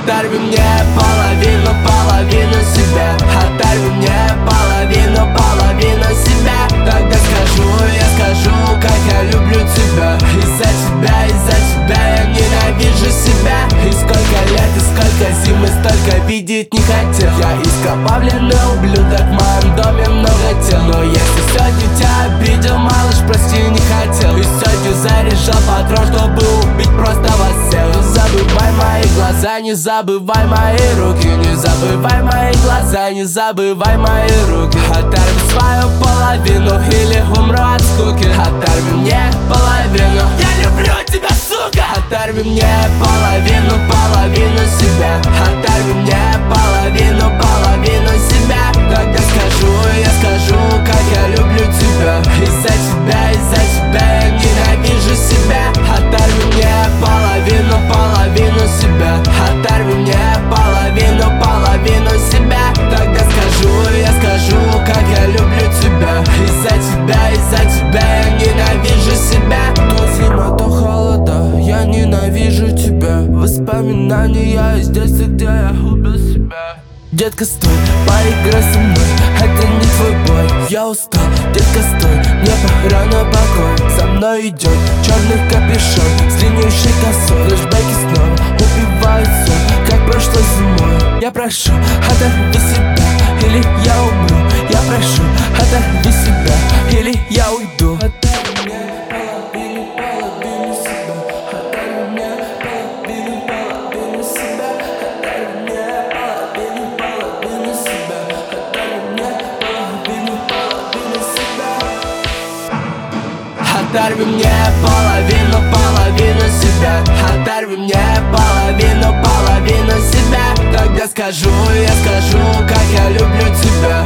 Оторви мне половину себя. Оторви мне половину себя. Тогда я скажу, как я люблю тебя. Из-за тебя я ненавижу себя. И сколько лет, и сколько зим, и столько видеть не хотел. Я ископавленный ублюдок, в моем доме много тел. Но если сегодня тебя обидел, малыш, прости, не хотел. И сегодня заряжал патрон, чтобы убить, просто воссел. Не забывай мои глаза, не забывай мои руки. Не забывай мои глаза, не забывай мои руки. Оторви свою половину или умру от скуки. Оторви мне половину, я люблю тебя, сука. Оторви мне половину себя. Оторви мне половину себя. Тогда я скажу, как я люблю тебя. Из-за тебя я ненавижу себя. Оторви мне половину себя. Оторви мне половину себя. Тогда я скажу, как я люблю тебя. Из-за тебя я ненавижу себя. То зима, то холода, я ненавижу тебя. Воспоминания из детства, где я убил себя. Детка, стой, поиграй со мной, это не твой бой. Я устал, детка, стой, мне пора на покой. За мной идет черный капюшон с длиннейшей косой. Флэшбэки снова убивают сон, как прошлой зимой. Я прошу, оторви себя, или я умру. Я прошу, оторви себя, или я уйду. Оторви мне половину себя. Оторви мне половину себя. Тогда я скажу, как я люблю тебя.